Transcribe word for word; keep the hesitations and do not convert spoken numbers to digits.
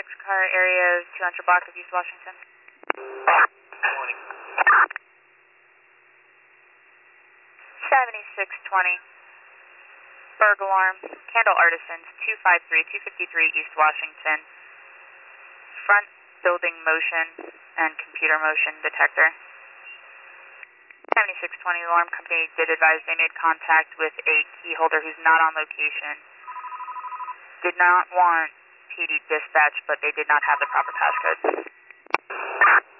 six car area, two hundred block of East Washington. Morning. seventy-six twenty. Berg alarm, Candle Artisans, two five three, two fifty-three East Washington. Front building motion and computer motion detector. seventy-six twenty alarm company did advise they made contact with a key holder who's not on location. Did not want P D dispatch, but they did not have the proper passcode.